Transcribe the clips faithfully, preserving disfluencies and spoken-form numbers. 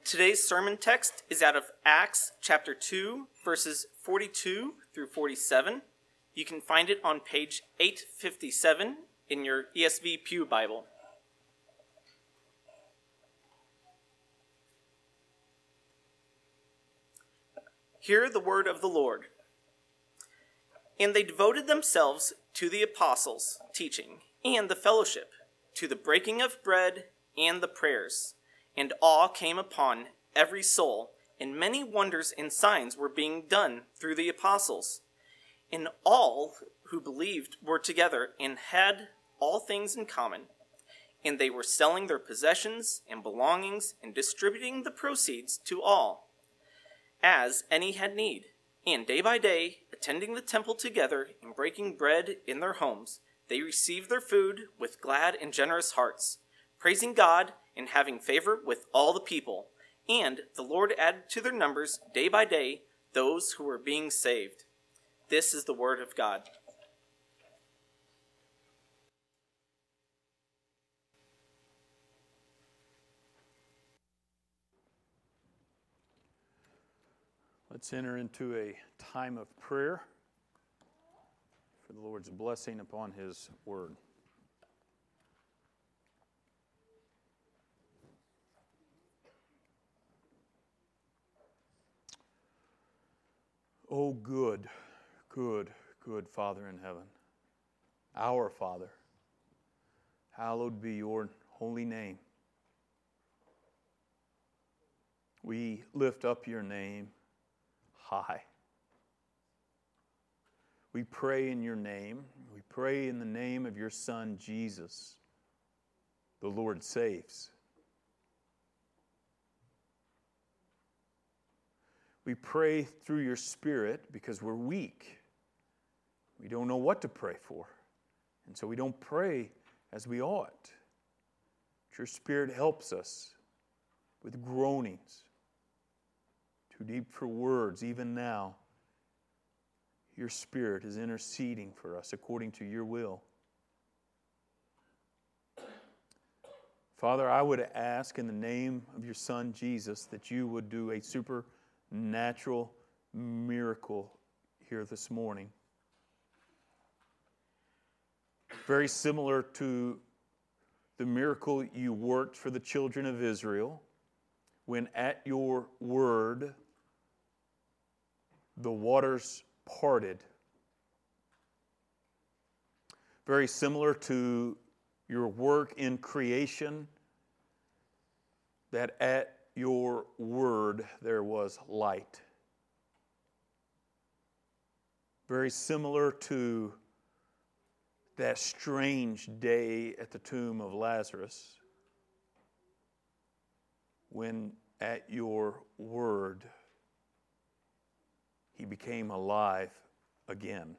Today's sermon text is out of Acts chapter two, verses forty-two through forty-seven. You can find it on page eight fifty-seven in your E S V Pew Bible. Hear the word of the Lord. And they devoted themselves to the apostles' teaching and the fellowship, to the breaking of bread and the prayers. And awe came upon every soul, and many wonders and signs were being done through the apostles. And all who believed were together and had all things in common. And they were selling their possessions and belongings and distributing the proceeds to all, as any had need. And day by day, attending the temple together and breaking bread in their homes, they received their food with glad and generous hearts, praising God and having favor with all the people. And the Lord added to their numbers day by day those who were being saved. This is the word of God. Let's enter into a time of prayer for the Lord's blessing upon His word. Oh, good, good, good Father in heaven, our Father, hallowed be your holy name. We lift up your name high. We pray in your name. We pray in the name of your Son, Jesus. The Lord saves. We pray through your Spirit because we're weak. We don't know what to pray for. And so we don't pray as we ought. But your Spirit helps us with groanings too deep for words. Even now, your Spirit is interceding for us according to your will. Father, I would ask in the name of your Son, Jesus, that you would do a supernatural miracle here this morning. Very similar to the miracle you worked for the children of Israel when at your word the waters parted. Very similar to your work in creation, that at your word there was light. Very similar to that strange day at the tomb of Lazarus, when at your word he became alive again.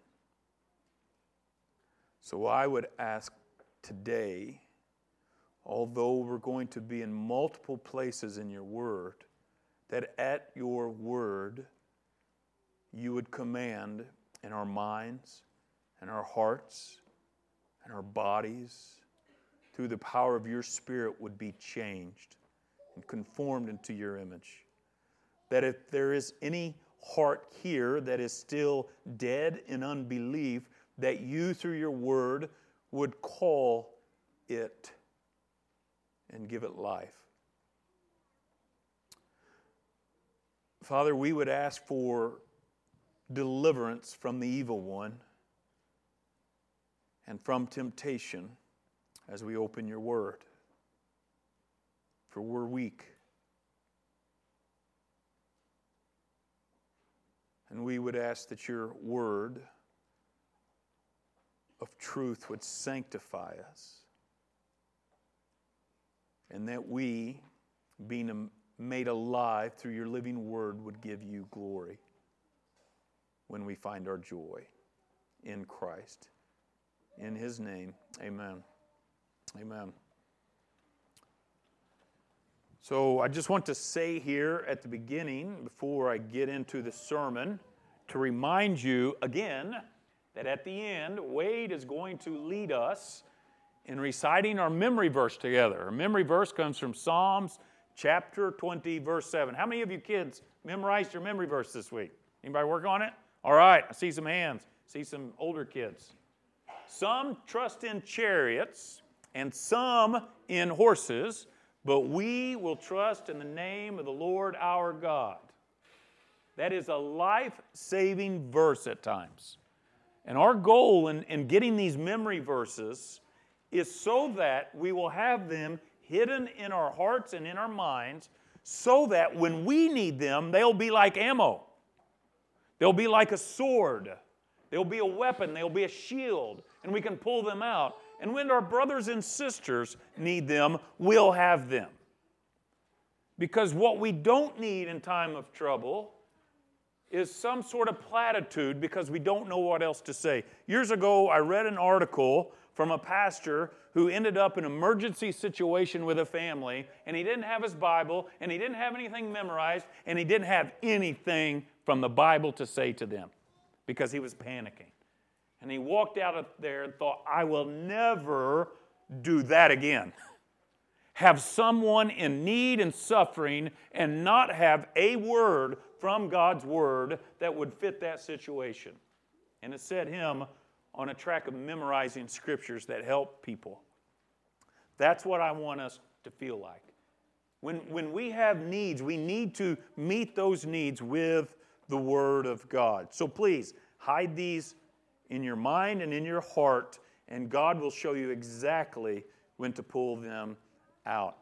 So I would ask today, although we're going to be in multiple places in your word, that at your word you would command in our minds and our hearts and our bodies, through the power of your Spirit, would be changed and conformed into your image. That if there is any heart here that is still dead in unbelief, that you through your word would call it and give it life. Father, we would ask for deliverance from the evil one and from temptation as we open your word. For we're weak. And we would ask that your word of truth would sanctify us, and that we, being made alive through your living word, would give you glory when we find our joy in Christ. In his name, amen. Amen. So I just want to say here at the beginning, before I get into the sermon, to remind you again that at the end, Wade is going to lead us in reciting our memory verse together. Our memory verse comes from Psalms chapter twenty, verse seven. How many of you kids memorized your memory verse this week? Anybody work on it? All right, I see some hands. I see some older kids. Some trust in chariots and some in horses, but we will trust in the name of the Lord our God. That is a life-saving verse at times. And our goal in, in getting these memory verses is so that we will have them hidden in our hearts and in our minds so that when we need them, they'll be like ammo. They'll be like a sword. They'll be a weapon. They'll be a shield. And we can pull them out. And when our brothers and sisters need them, we'll have them. Because what we don't need in time of trouble is some sort of platitude because we don't know what else to say. Years ago, I read an article from a pastor who ended up in an emergency situation with a family, and he didn't have his Bible, and he didn't have anything memorized, and he didn't have anything from the Bible to say to them because he was panicking. And he walked out of there and thought, I will never do that again. Have someone in need and suffering and not have a word from God's Word that would fit that situation. And it set him on a track of memorizing scriptures that help people. That's what I want us to feel like. When, when we have needs, we need to meet those needs with the Word of God. So please, hide these in your mind and in your heart, and God will show you exactly when to pull them out.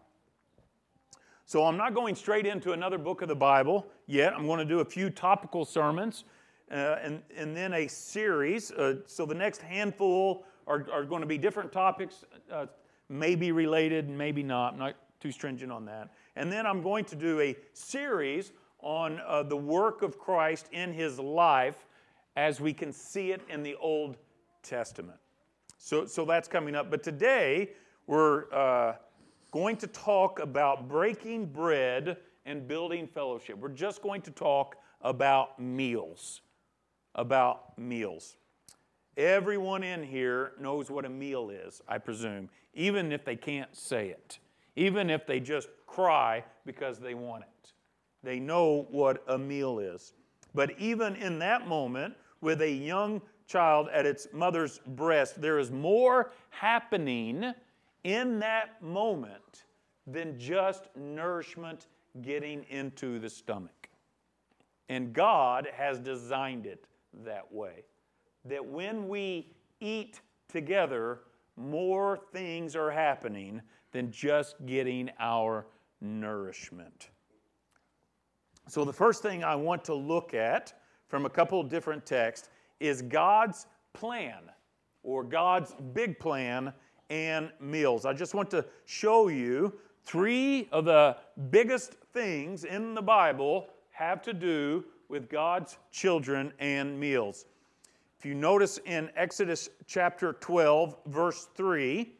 So I'm not going straight into another book of the Bible yet. I'm going to do a few topical sermons uh, and, and then a series. Uh, so the next handful are, are going to be different topics, uh, maybe related, maybe not. I'm not too stringent on that. And then I'm going to do a series on uh, the work of Christ in His life as we can see it in the Old Testament. So, so that's coming up. But today we're Uh, going to talk about breaking bread and building fellowship. We're just going to talk about meals. About meals. Everyone in here knows what a meal is, I presume, even if they can't say it. Even if they just cry because they want it. They know what a meal is. But even in that moment, with a young child at its mother's breast, there is more happening in that moment than just nourishment getting into the stomach. And God has designed it that way. That when we eat together, more things are happening than just getting our nourishment. So the first thing I want to look at from a couple of different texts is God's plan, or God's big plan and meals. I just want to show you three of the biggest things in the Bible have to do with God's children and meals. If you notice in Exodus chapter twelve, verse three,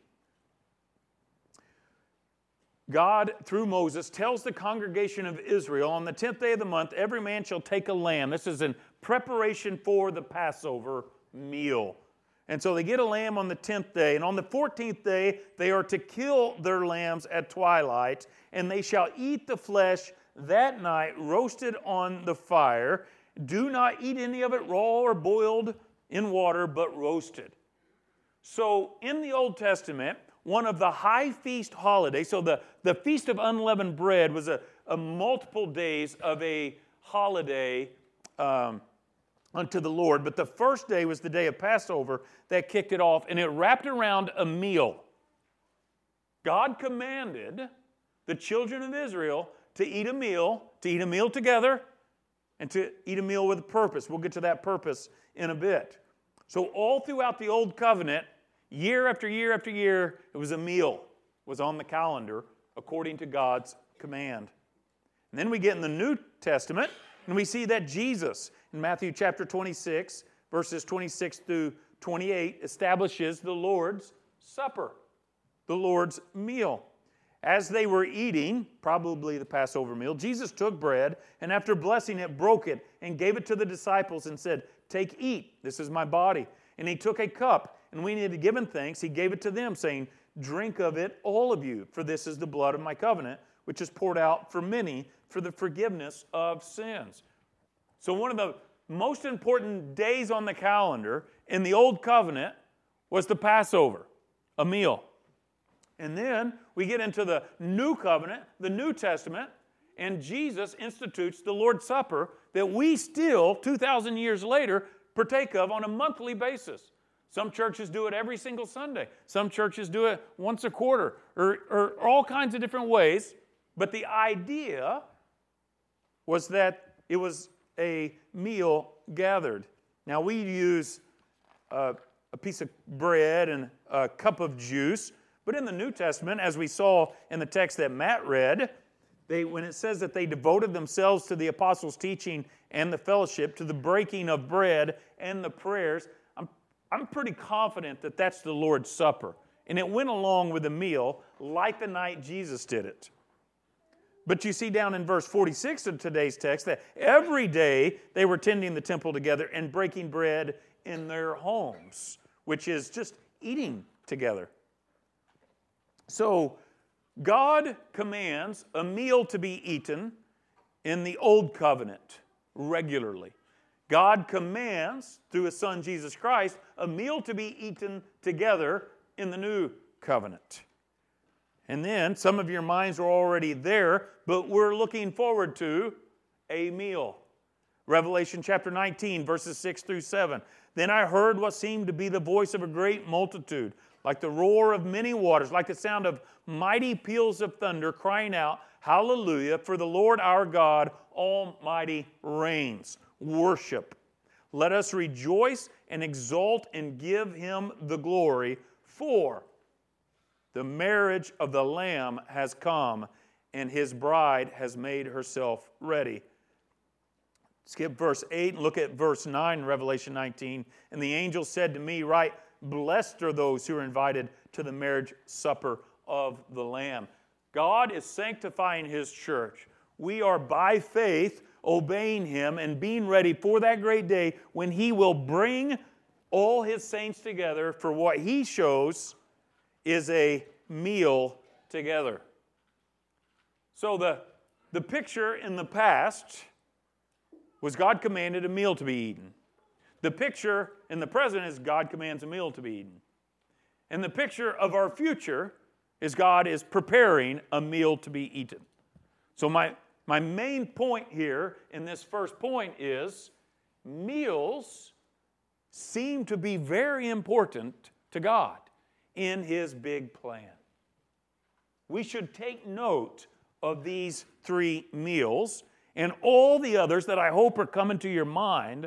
God, through Moses, tells the congregation of Israel, on the tenth day of the month, every man shall take a lamb. This is in preparation for the Passover meal. And so they get a lamb on the tenth day, and on the fourteenth day they are to kill their lambs at twilight, and they shall eat the flesh that night, roasted on the fire. Do not eat any of it raw or boiled in water, but roasted. So in the Old Testament, one of the high feast holidays, so the, the Feast of Unleavened Bread was a, a multiple days of a holiday um, unto the Lord. But the first day was the day of Passover that kicked it off, and it wrapped around a meal. God commanded the children of Israel to eat a meal, to eat a meal together, and to eat a meal with a purpose. We'll get to that purpose in a bit. So all throughout the Old Covenant, year after year after year, it was a meal, was on the calendar according to God's command. And then we get in the New Testament, and we see that Jesus, in Matthew chapter twenty-six, verses twenty-six through twenty-eight, establishes the Lord's Supper, the Lord's meal. As they were eating, probably the Passover meal, Jesus took bread, and after blessing it, broke it, and gave it to the disciples and said, "Take, eat, this is my body." And he took a cup, and when he had given thanks, he gave it to them, saying, "Drink of it, all of you, for this is the blood of my covenant, which is poured out for many for the forgiveness of sins. So one of the most important days on the calendar in the Old Covenant was the Passover, a meal. And then we get into the New Covenant, the New Testament, and Jesus institutes the Lord's Supper that we still, two thousand years later, partake of on a monthly basis. Some churches do it every single Sunday. Some churches do it once a quarter, or, or all kinds of different ways. But the idea was that it was a meal gathered. Now we use uh, a piece of bread and a cup of juice, but in the New Testament, as we saw in the text that Matt read, they, when it says that they devoted themselves to the apostles' teaching and the fellowship, to the breaking of bread and the prayers, I'm, I'm pretty confident that that's the Lord's Supper. And it went along with the meal like the night Jesus did it. But you see down in verse forty-six of today's text that every day they were tending the temple together and breaking bread in their homes, which is just eating together. So God commands a meal to be eaten in the Old Covenant regularly. God commands, through His Son Jesus Christ, a meal to be eaten together in the New Covenant. And then, some of your minds are already there, but we're looking forward to a meal. Revelation chapter nineteen, verses six through seven. Then I heard what seemed to be the voice of a great multitude, like the roar of many waters, like the sound of mighty peals of thunder, crying out, Hallelujah, for the Lord our God Almighty reigns. Worship. Let us rejoice and exult and give Him the glory, for the marriage of the Lamb has come, and His bride has made herself ready. Skip verse eight and look at verse nine, Revelation nineteen. And the angel said to me, Write, blessed are those who are invited to the marriage supper of the Lamb. God is sanctifying His church. We are by faith obeying Him and being ready for that great day when He will bring all His saints together for what He shows is a meal together. So the, the picture in the past was God commanded a meal to be eaten. The picture in the present is God commands a meal to be eaten. And the picture of our future is God is preparing a meal to be eaten. So my, my main point here in this first point is meals seem to be very important to God in His big plan. We should take note of these three meals and all the others that I hope are coming to your mind,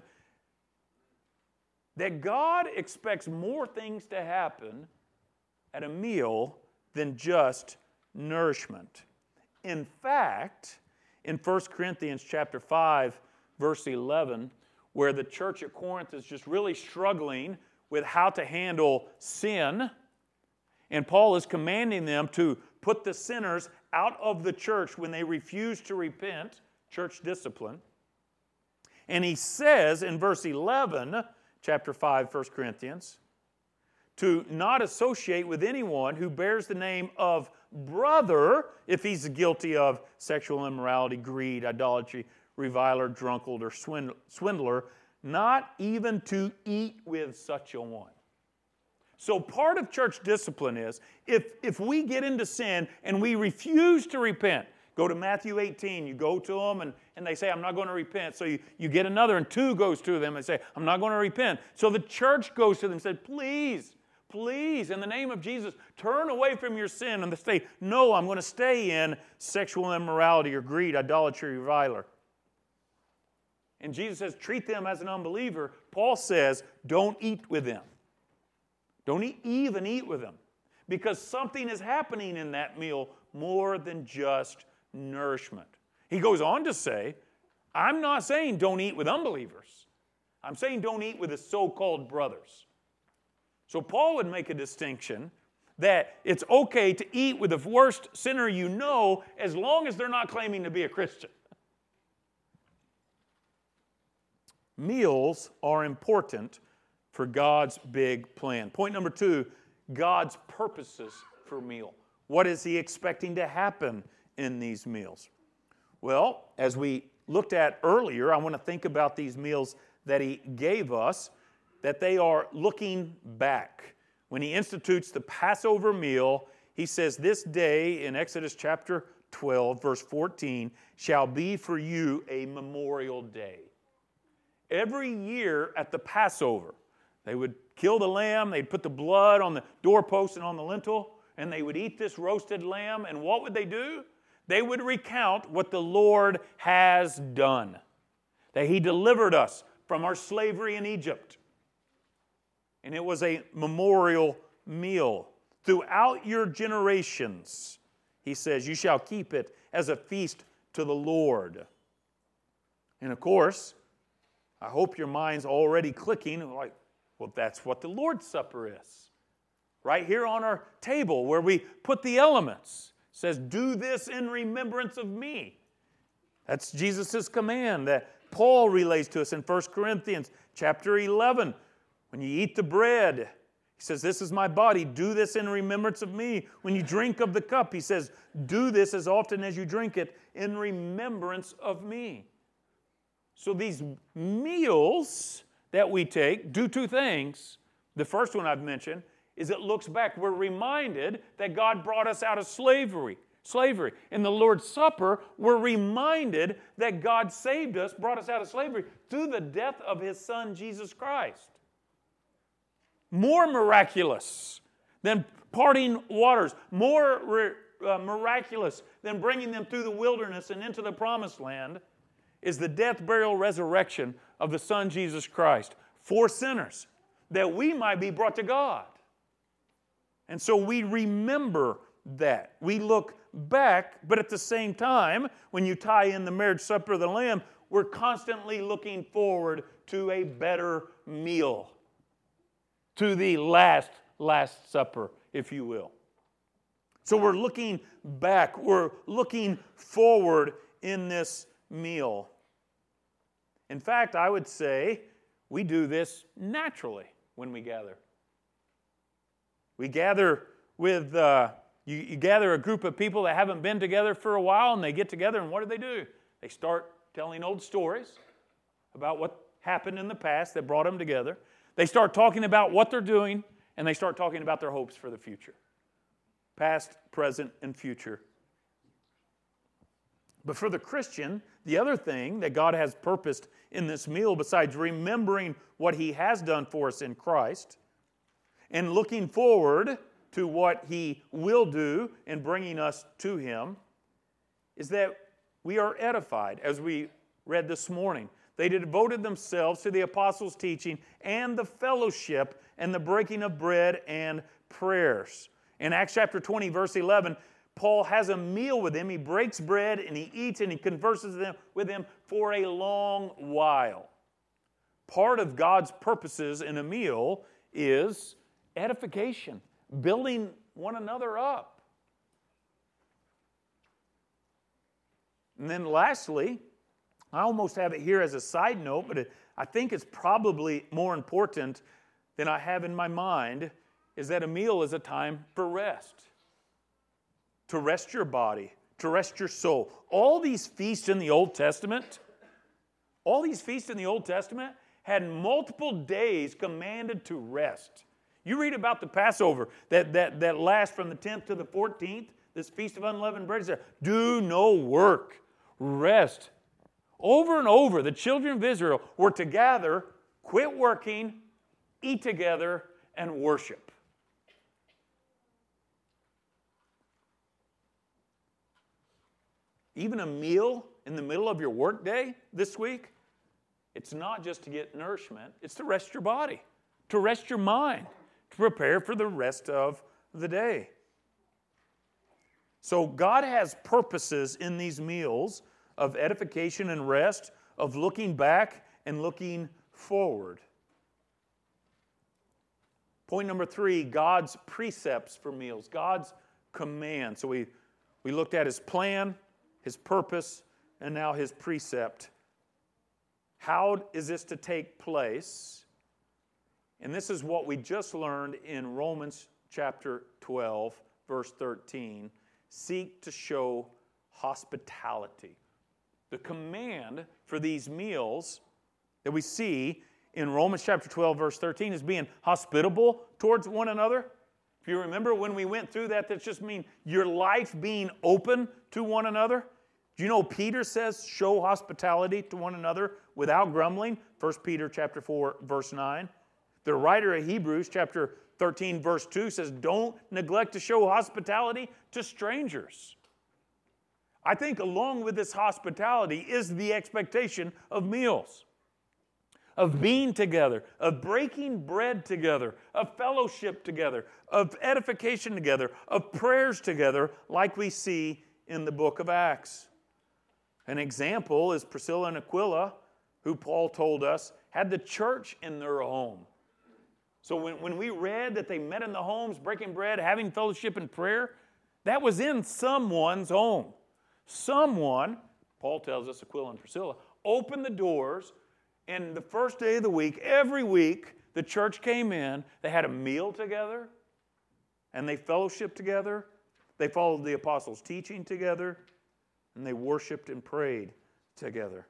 that God expects more things to happen at a meal than just nourishment. In fact, in First Corinthians chapter five, verse eleven, where the church at Corinth is just really struggling with how to handle sin, and Paul is commanding them to put the sinners out of the church when they refuse to repent, church discipline. And he says in verse eleven, chapter five, First Corinthians, to not associate with anyone who bears the name of brother if he's guilty of sexual immorality, greed, idolatry, reviler, drunkard, or swindler, not even to eat with such a one. So part of church discipline is, if, if we get into sin and we refuse to repent, go to Matthew eighteen, you go to them and, and they say, I'm not going to repent. So you, you get another and two goes to them and say, I'm not going to repent. So the church goes to them and said, please, please, in the name of Jesus, turn away from your sin. And they say, no, I'm going to stay in sexual immorality or greed, idolatry, reviler. And Jesus says, treat them as an unbeliever. Paul says, don't eat with them. Don't eat, even eat with them. Because something is happening in that meal more than just nourishment. He goes on to say, I'm not saying don't eat with unbelievers. I'm saying don't eat with the so-called brothers. So Paul would make a distinction that it's okay to eat with the worst sinner you know as long as they're not claiming to be a Christian. Meals are important for God's big plan. Point number two, God's purposes for meal. What is He expecting to happen in these meals? Well, as we looked at earlier, I want to think about these meals that he gave us, that they are looking back. When he institutes the Passover meal, he says, this day in Exodus chapter twelve, verse fourteen, shall be for you a memorial day. Every year at the Passover, they would kill the lamb, they'd put the blood on the doorpost and on the lintel, and they would eat this roasted lamb, and what would they do? They would recount what the Lord has done, that he delivered us from our slavery in Egypt. And it was a memorial meal. Throughout your generations, he says, you shall keep it as a feast to the Lord. And of course, I hope your mind's already clicking, like, well, that's what the Lord's Supper is. Right here on our table where we put the elements. It says, do this in remembrance of me. That's Jesus' command that Paul relays to us in First Corinthians chapter eleven. When you eat the bread, he says, this is my body. Do this in remembrance of me. When you drink of the cup, he says, do this as often as you drink it in remembrance of me. So these meals that we take do two things. The first one I've mentioned is it looks back. We're reminded that God brought us out of slavery. Slavery. In the Lord's Supper, we're reminded that God saved us, brought us out of slavery through the death of his Son, Jesus Christ. More miraculous than parting waters. More uh, miraculous than bringing them through the wilderness and into the promised land is the death, burial, resurrection of the Son, Jesus Christ, for sinners, that we might be brought to God. And so we remember that. We look back, but at the same time, when you tie in the marriage supper of the Lamb, we're constantly looking forward to a better meal, to the last, last supper, if you will. So we're looking back, we're looking forward in this meal. In fact, I would say we do this naturally when we gather. We gather with, uh, you, you gather a group of people that haven't been together for a while, and they get together, and what do they do? They start telling old stories about what happened in the past that brought them together. They start talking about what they're doing, and they start talking about their hopes for the future. Past, present, and future. But for the Christian, the other thing that God has purposed in this meal, besides remembering what he has done for us in Christ, and looking forward to what he will do in bringing us to him, is that we are edified, as we read this morning. They devoted themselves to the apostles' teaching and the fellowship and the breaking of bread and prayers. In Acts chapter twenty, verse eleven, Paul has a meal with them. He breaks bread and he eats and he converses them with them for a long while. Part of God's purposes in a meal is edification, building one another up. And then lastly, I almost have it here as a side note, but it, I think it's probably more important than I have in my mind, is that a meal is a time for rest. To rest your body, to rest your soul. All these feasts in the Old Testament, all these feasts in the Old Testament had multiple days commanded to rest. You read about the Passover that, that, that lasts from the tenth to the fourteenth, this Feast of Unleavened Bread. It says, do no work, rest. Over and over, the children of Israel were to gather, quit working, eat together, and worship. Even a meal in the middle of your workday this week, it's not just to get nourishment, it's to rest your body, to rest your mind, to prepare for the rest of the day. So God has purposes in these meals of edification and rest, of looking back and looking forward. Point number three, God's precepts for meals, God's command. So we, we looked at his plan, his purpose, and now his precept. How is this to take place? And this is what we just learned in Romans chapter twelve, verse thirteen. Seek to show hospitality. The command for these meals that we see in Romans chapter twelve, verse thirteen, is being hospitable towards one another. If you remember when we went through that, that just means your life being open to one another. Do you know Peter says, show hospitality to one another without grumbling? First Peter chapter four, verse nine. The writer of Hebrews chapter thirteen, verse two says, don't neglect to show hospitality to strangers. I think along with this hospitality is the expectation of meals, of being together, of breaking bread together, of fellowship together, of edification together, of prayers together, like we see in the book of Acts. An example is Priscilla and Aquila, who Paul told us had the church in their home. So when, when we read that they met in the homes, breaking bread, having fellowship and prayer, that was in someone's home. Someone, Paul tells us, Aquila and Priscilla, opened the doors, and the first day of the week, every week, the church came in, they had a meal together, and they fellowshiped together, they followed the apostles' teaching together, and they worshiped and prayed together.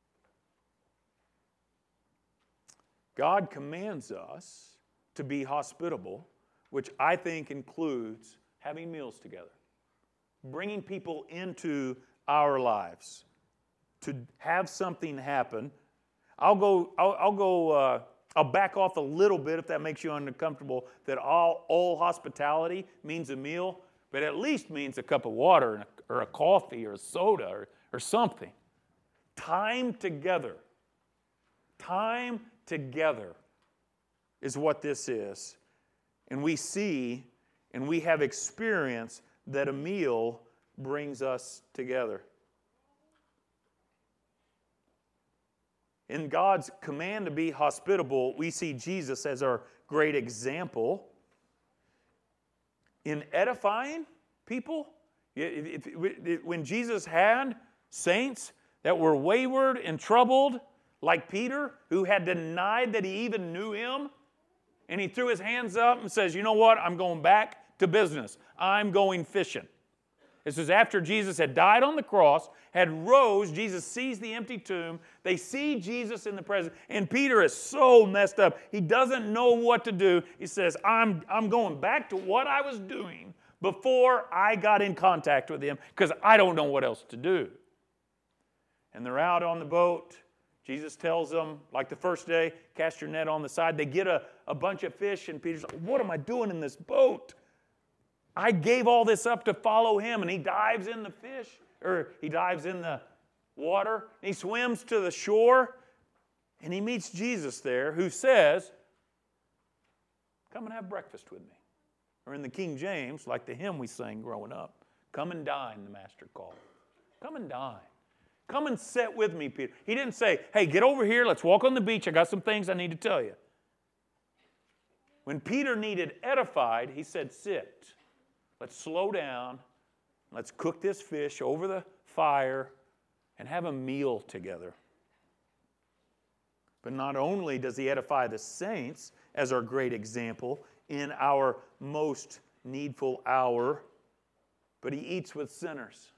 God commands us to be hospitable, which I think includes having meals together, bringing people into our lives to have something happen. I'll go, I'll, I'll go, uh, I'll back off a little bit if that makes you uncomfortable, that all, all hospitality means a meal, but at least means a cup of water and a, or a coffee or a soda or, or something. Time together. Time together is what this is. And we see and we have experienced that a meal brings us together. In God's command to be hospitable, we see Jesus as our great example. In edifying people, if, if, if, when Jesus had saints that were wayward and troubled, like Peter, who had denied that he even knew him, and he threw his hands up and says, you know what, I'm going back to business. I'm going fishing. This is after Jesus had died on the cross, had rose. Jesus sees the empty tomb. They see Jesus in the presence. And Peter is so messed up. He doesn't know what to do. He says, I'm, I'm going back to what I was doing before I got in contact with him because I don't know what else to do. And they're out on the boat. Jesus tells them, like the first day, cast your net on the side. They get a, a bunch of fish, and Peter's like, what am I doing in this boat? I gave all this up to follow him, and he dives in the fish, or he dives in the water, and he swims to the shore, and he meets Jesus there, who says, come and have breakfast with me. Or in the King James, like the hymn we sang growing up, come and dine, the master called. Come and dine. Come and sit with me, Peter. He didn't say, hey, get over here, let's walk on the beach, I got some things I need to tell you. When Peter needed edified, he said, sit. Let's slow down. Let's cook this fish over the fire and have a meal together. But not only does he edify the saints as our great example in our most needful hour, but he eats with sinners.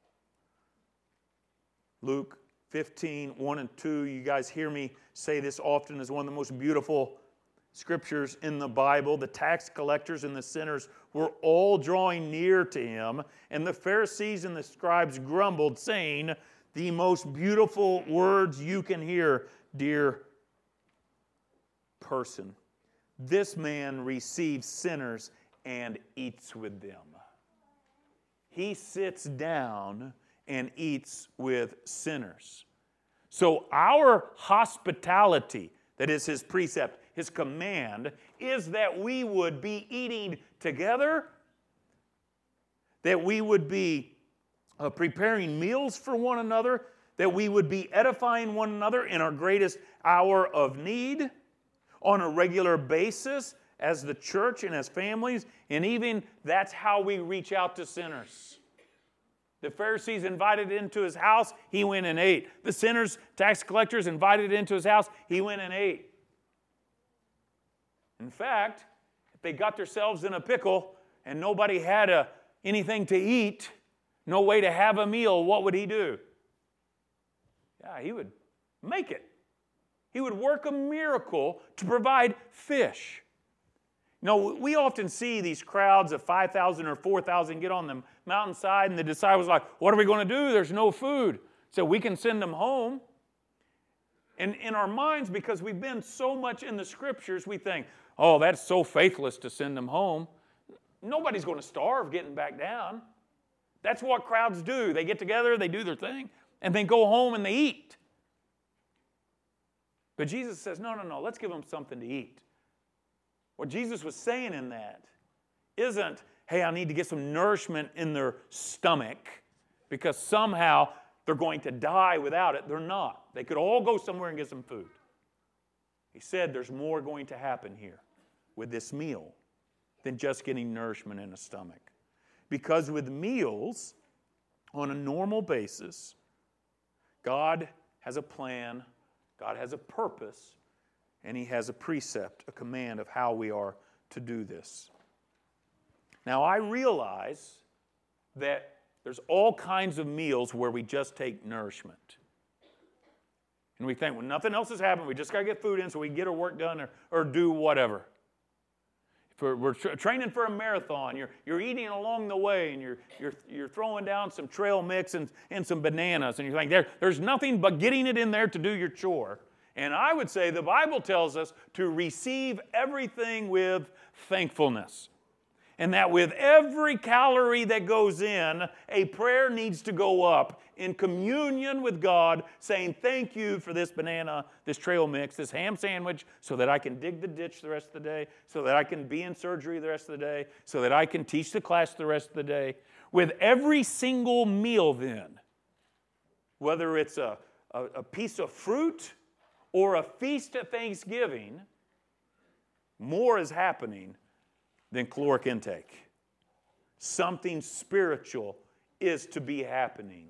Luke fifteen, one and two, you guys hear me say this often, is one of the most beautiful scriptures in the Bible. The tax collectors and the sinners were all drawing near to him, and the Pharisees and the scribes grumbled, saying, the most beautiful words you can hear, dear person. This man receives sinners and eats with them. He sits down and eats with sinners. So our hospitality, that is his precept, his command, is that we would be eating together, that we would be uh, preparing meals for one another, that we would be edifying one another in our greatest hour of need on a regular basis as the church and as families, and even that's how we reach out to sinners. The Pharisees invited into his house, he went and ate. The sinners, tax collectors invited into his house, he went and ate. In fact, if they got themselves in a pickle and nobody had a, anything to eat, no way to have a meal, what would he do? Yeah, he would make it. He would work a miracle to provide fish. You know, we often see these crowds of five thousand or four thousand get on the mountainside, and the disciples are like, what are we going to do? There's no food. So we can send them home. And in our minds, because we've been so much in the Scriptures, we think, oh, that's so faithless to send them home. Nobody's going to starve getting back down. That's what crowds do. They get together, they do their thing, and then go home and they eat. But Jesus says, no, no, no, let's give them something to eat. What Jesus was saying in that isn't, hey, I need to get some nourishment in their stomach because somehow they're going to die without it. They're not. They could all go somewhere and get some food. He said there's more going to happen here with this meal than just getting nourishment in a stomach. Because with meals, on a normal basis, God has a plan, God has a purpose, and He has a precept, a command of how we are to do this. Now, I realize that there's all kinds of meals where we just take nourishment. And we think, well, nothing else has happened. We just got to get food in so we can get our work done or, or do whatever. If we're, we're tra- training for a marathon, you're, you're eating along the way, and you're, you're, you're throwing down some trail mix and, and some bananas, and you're like, there, there's nothing but getting it in there to do your chore. And I would say the Bible tells us to receive everything with thankfulness. And that with every calorie that goes in, a prayer needs to go up in communion with God, saying, thank you for this banana, this trail mix, this ham sandwich, so that I can dig the ditch the rest of the day, so that I can be in surgery the rest of the day, so that I can teach the class the rest of the day. With every single meal then, whether it's a, a, a piece of fruit or a feast at Thanksgiving, more is happening than caloric intake. Something spiritual is to be happening.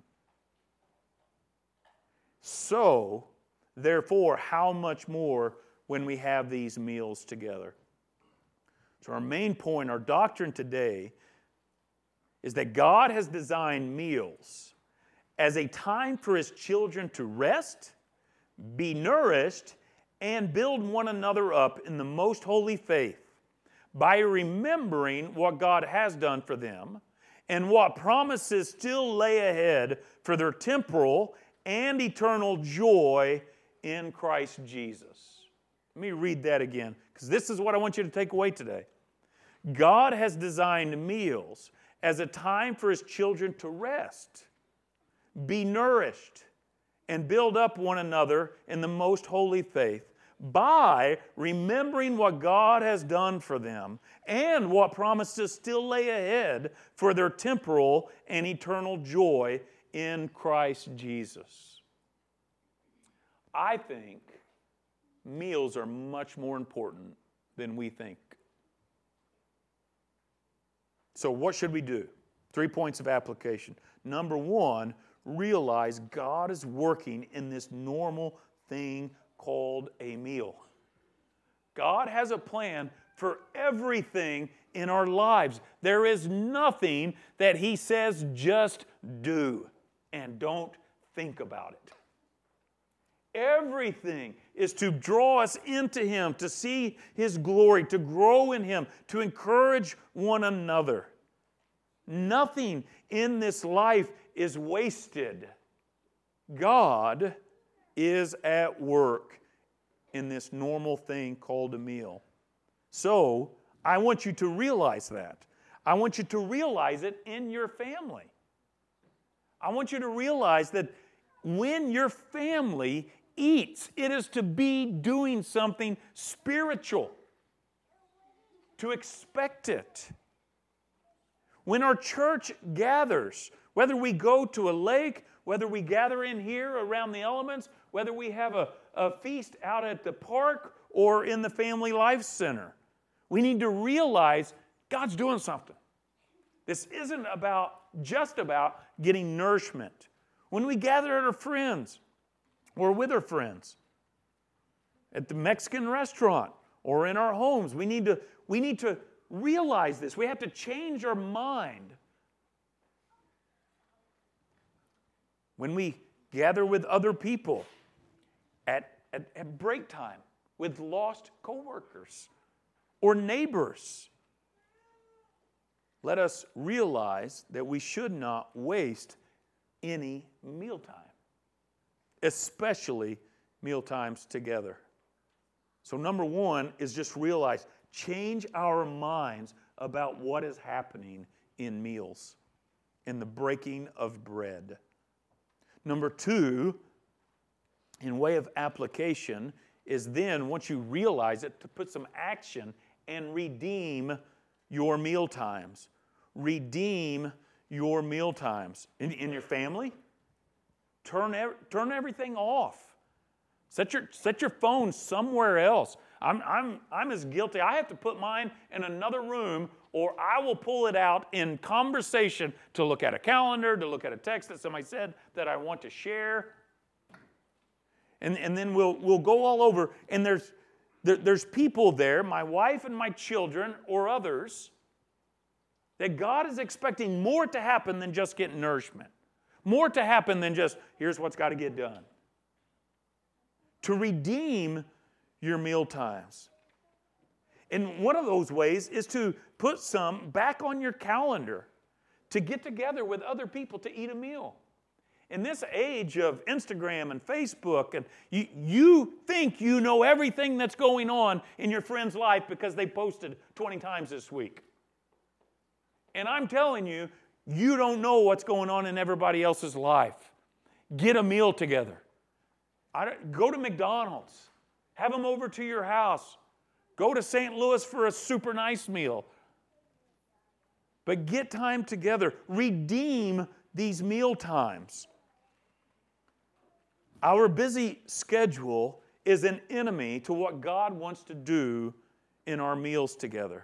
So, therefore, how much more when we have these meals together? So our main point, our doctrine today, is that God has designed meals as a time for His children to rest, be nourished, and build one another up in the most holy faith, by remembering what God has done for them and what promises still lay ahead for their temporal and eternal joy in Christ Jesus. Let me read that again, because this is what I want you to take away today. God has designed meals as a time for His children to rest, be nourished, and build up one another in the most holy faith, by remembering what God has done for them and what promises still lay ahead for their temporal and eternal joy in Christ Jesus. I think meals are much more important than we think. So what should we do? Three points of application. Number one, realize God is working in this normal thing called a meal. God has a plan for everything in our lives. There is nothing that He says just do and don't think about it. Everything is to draw us into Him, to see His glory, to grow in Him, to encourage one another. Nothing in this life is wasted. God is at work in this normal thing called a meal. So, I want you to realize that. I want you to realize it in your family. I want you to realize that when your family eats, it is to be doing something spiritual. To expect it. When our church gathers, whether we go to a lake, whether we gather in here around the elements, whether we have a, a feast out at the park or in the Family Life Center, we need to realize God's doing something. This isn't about just about getting nourishment. When we gather at our friends or with our friends, at the Mexican restaurant or in our homes, we need to, we need to realize this. We have to change our mind when we gather with other people at, at, at break time, with lost coworkers or neighbors. Let us realize that we should not waste any mealtime, especially mealtimes together. So number one is just realize, change our minds about what is happening in meals, in the breaking of bread. Number two, in way of application, is then, once you realize it, to put some action and redeem your meal times. Redeem your meal times. In, in your family, turn, turn everything off. Set your, set your phone somewhere else. I'm, I'm, I'm as guilty. I have to put mine in another room, or I will pull it out in conversation to look at a calendar, to look at a text that somebody said that I want to share. And, and then we'll, we'll go all over, and there's, there, there's people there, my wife and my children or others, that God is expecting more to happen than just getting nourishment. More to happen than just, here's what's got to get done. To redeem your meal times. And one of those ways is to put some back on your calendar to get together with other people to eat a meal. In this age of Instagram and Facebook, and you, you think you know everything that's going on in your friend's life because they posted twenty times this week. And I'm telling you, you don't know what's going on in everybody else's life. Get a meal together. I don't, go to McDonald's. Have them over to your house. Go to Saint Louis for a super nice meal. But get time together. Redeem these meal times. Our busy schedule is an enemy to what God wants to do in our meals together.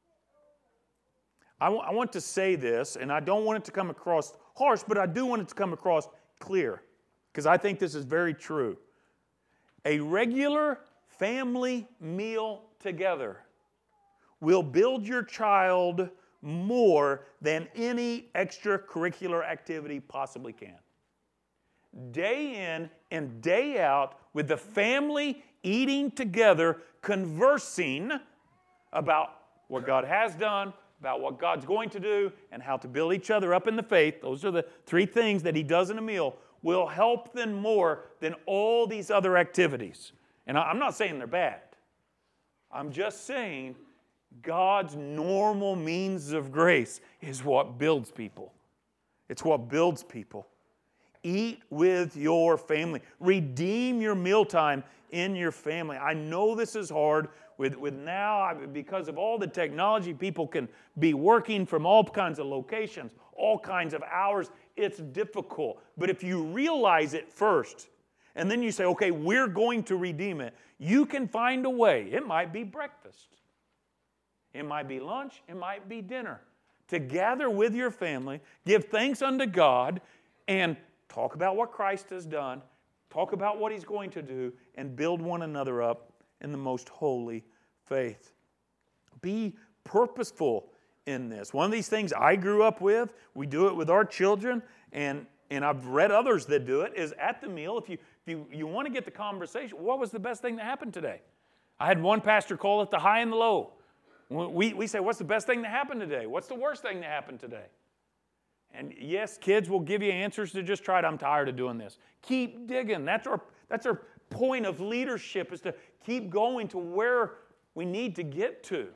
I, w- I want to say this, and I don't want it to come across harsh, but I do want it to come across clear, because I think this is very true. A regular family meal together will build your child more than any extracurricular activity possibly can. Day in and day out, with the family eating together, conversing about what God has done, about what God's going to do, and how to build each other up in the faith. Those are the three things that He does in a meal. Will help them more than all these other activities. And I'm not saying they're bad. I'm just saying God's normal means of grace is what builds people. It's what builds people. Eat with your family. Redeem your mealtime in your family. I know this is hard with, with now, because of all the technology, people can be working from all kinds of locations, all kinds of hours. It's difficult. But if you realize it first, and then you say, okay, we're going to redeem it, you can find a way. It might be breakfast. It might be lunch. It might be dinner. To gather with your family, give thanks unto God, and talk about what Christ has done, talk about what He's going to do, and build one another up in the most holy faith. Be purposeful in this. One of these things I grew up with, we do it with our children, and, and I've read others that do it, is at the meal, if you, if you, you want to get the conversation, what was the best thing that happened today? I had one pastor call it the high and the low. We, we say, what's the best thing that happened today? What's the worst thing that happened today? And yes, kids will give you answers to just try it. I'm tired of doing this. Keep digging. That's our, that's our point of leadership, is to keep going to where we need to get to.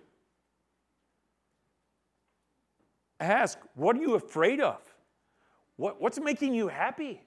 Ask, what are you afraid of? What, what's making you happy?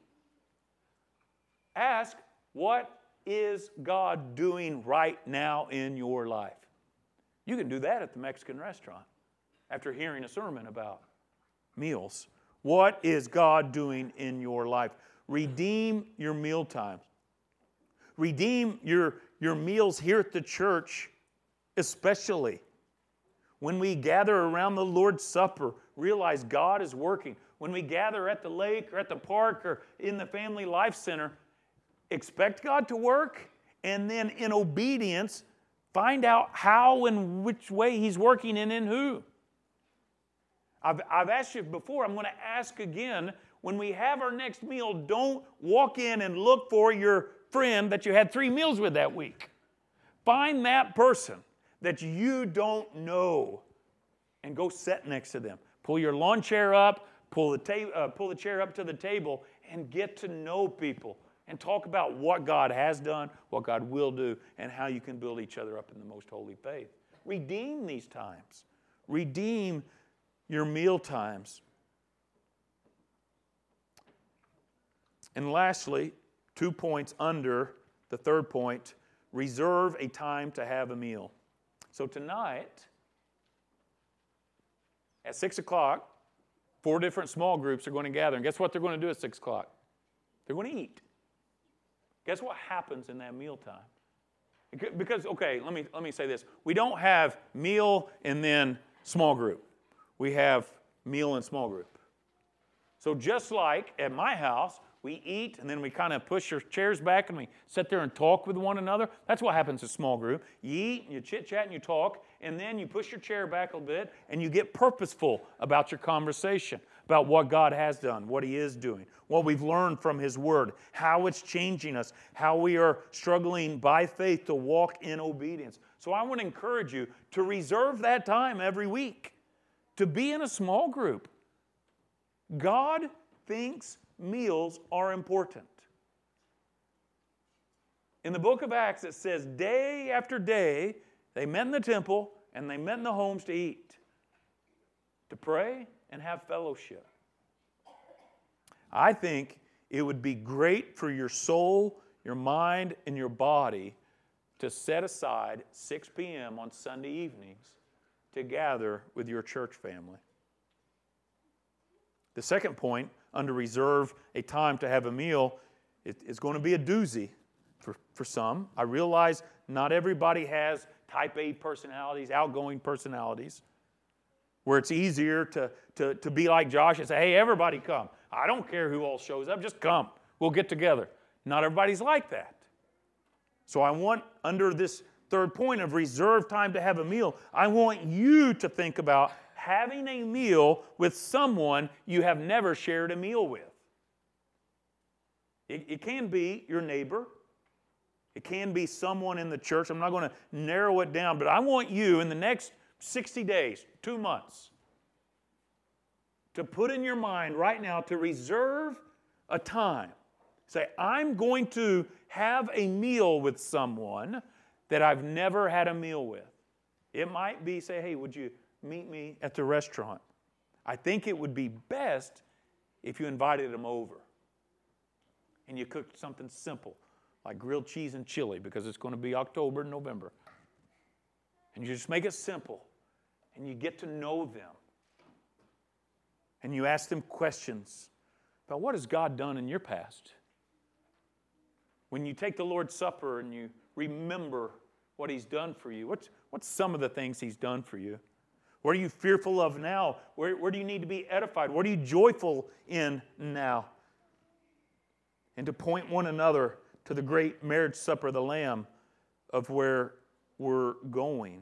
Ask, what is God doing right now in your life? You can do that at the Mexican restaurant after hearing a sermon about meals. What is God doing in your life? Redeem your meal times. Redeem your, your meals here at the church, especially. When we gather around the Lord's Supper, realize God is working. When we gather at the lake or at the park or in the Family Life Center, expect God to work, and then in obedience, find out how and which way He's working and in who. I've, I've asked you before, I'm going to ask again, when we have our next meal, don't walk in and look for your friend that you had three meals with that week. Find that person that you don't know and go sit next to them. Pull your lawn chair up, pull the, ta- uh, pull the chair up to the table, and get to know people and talk about what God has done, what God will do, and how you can build each other up in the most holy faith. Redeem these times. Redeem your meal times. And lastly, two points under the third point, reserve a time to have a meal. So tonight, at six o'clock, four different small groups are going to gather. And guess what they're going to do at six o'clock? They're going to eat. Guess what happens in that mealtime? Because, okay, let me, let me say this. We don't have meal and then small group. We have meal and small group. So just like at my house, we eat and then we kind of push our chairs back and we sit there and talk with one another. That's what happens in small group. You eat and you chit-chat and you talk, and then you push your chair back a bit and you get purposeful about your conversation, about what God has done, what He is doing, what we've learned from His Word, how it's changing us, how we are struggling by faith to walk in obedience. So I want to encourage you to reserve that time every week, to be in a small group. God thinks meals are important. In the book of Acts, it says day after day, they met in the temple and they met in the homes to eat, to pray and have fellowship. I think it would be great for your soul, your mind, and your body to set aside six p.m. on Sunday evenings to gather with your church family. The second point, under reserve a time to have a meal, it, it's going to be a doozy for, for some. I realize not everybody has type A personalities, outgoing personalities, where it's easier to, to, to be like Josh and say, hey, everybody come. I don't care who all shows up, just come. We'll get together. Not everybody's like that. So I want, under this third point of reserve time to have a meal, I want you to think about having a meal with someone you have never shared a meal with. It, it can be your neighbor. It can be someone in the church. I'm not going to narrow it down, but I want you in the next sixty days, two months, to put in your mind right now to reserve a time. Say, I'm going to have a meal with someone that I've never had a meal with. It might be, say, hey, would you meet me at the restaurant? I think it would be best if you invited them over and you cooked something simple like grilled cheese and chili, because it's going to be October and November. And you just make it simple and you get to know them. And you ask them questions about what has God done in your past. When you take the Lord's Supper and you remember what He's done for you, what's, what's some of the things He's done for you? What are you fearful of now? Where, where do you need to be edified? What are you joyful in now? And to point one another to the great marriage supper of the Lamb of where we're going.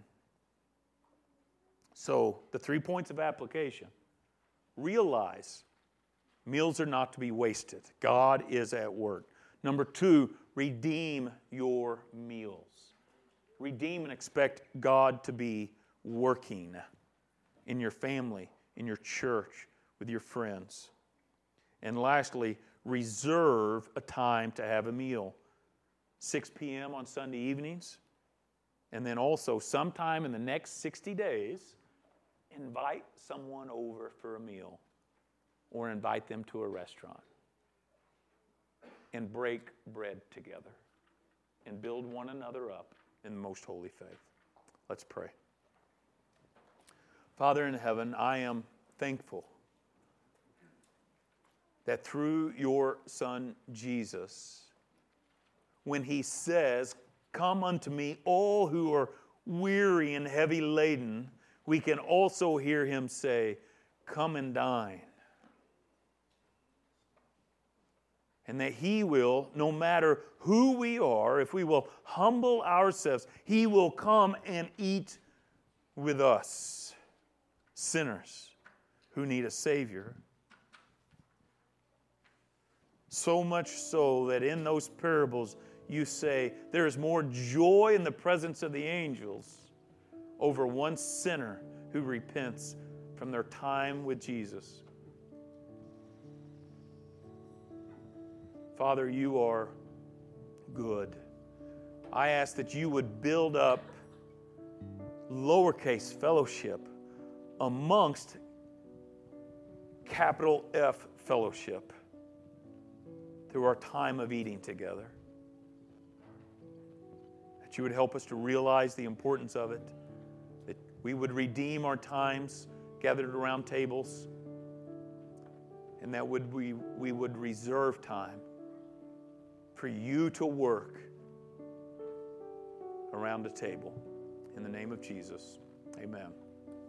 So, the three points of application. Realize meals are not to be wasted. God is at work. Number two, redeem your meals. Redeem and expect God to be working in your family, in your church, with your friends. And lastly, reserve a time to have a meal. six p.m. on Sunday evenings. And then also sometime in the next sixty days, invite someone over for a meal or invite them to a restaurant and break bread together and build one another up in the most holy faith. Let's pray. Father in heaven, I am thankful that through your Son Jesus, when He says, come unto me all who are weary and heavy laden, we can also hear Him say, come and dine. And that He will, no matter who we are, if we will humble ourselves, He will come and eat with us, sinners who need a Savior. So much so that in those parables you say there is more joy in the presence of the angels over one sinner who repents from their time with Jesus. Father, you are good. I ask that you would build up lowercase fellowship amongst capital F fellowship through our time of eating together. That you would help us to realize the importance of it, that we would redeem our times gathered around tables, and that would we, we would reserve time for you to work around a table. In the name of Jesus, amen.